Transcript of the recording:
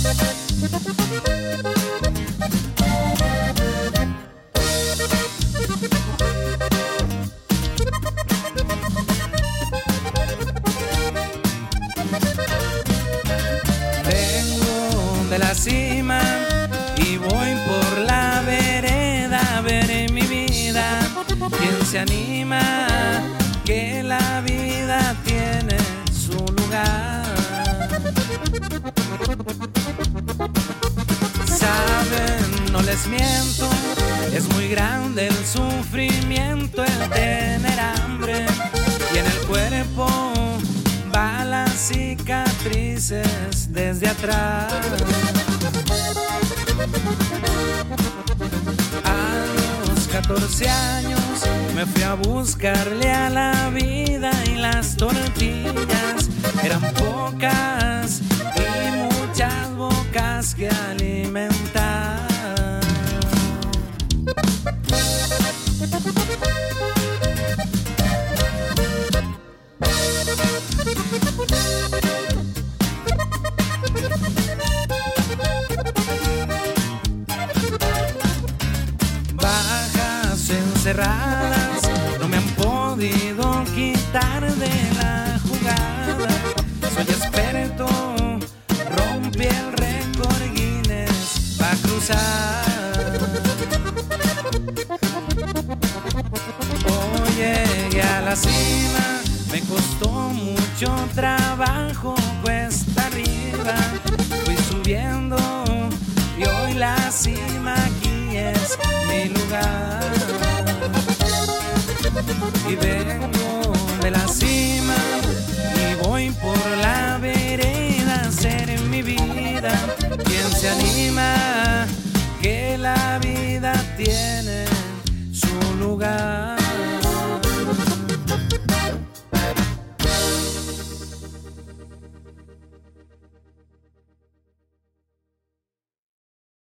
Vengo de la cima y voy por la vereda a ver en mi vida quién se anima, que la vida tiene su lugar. Saben, no les miento, es muy grande el sufrimiento, el tener hambre, y en el cuerpo va las cicatrices desde atrás. A los 14 años me fui a buscarle a la vida y las tortillas eran pocas y muchas bocas que alimentar. Bajas encerradas no me han podido quitar de la jugada. Soy experto, rompí el récord Guinness pa' cruzar. Hoy llegué a la cima, me costó mucho trabajo, cuesta arriba fui subiendo y hoy la cima aquí es mi lugar. Y vengo de la cima y voy por la vereda a hacer en mi vida quien se anima, que la vida tiene su lugar.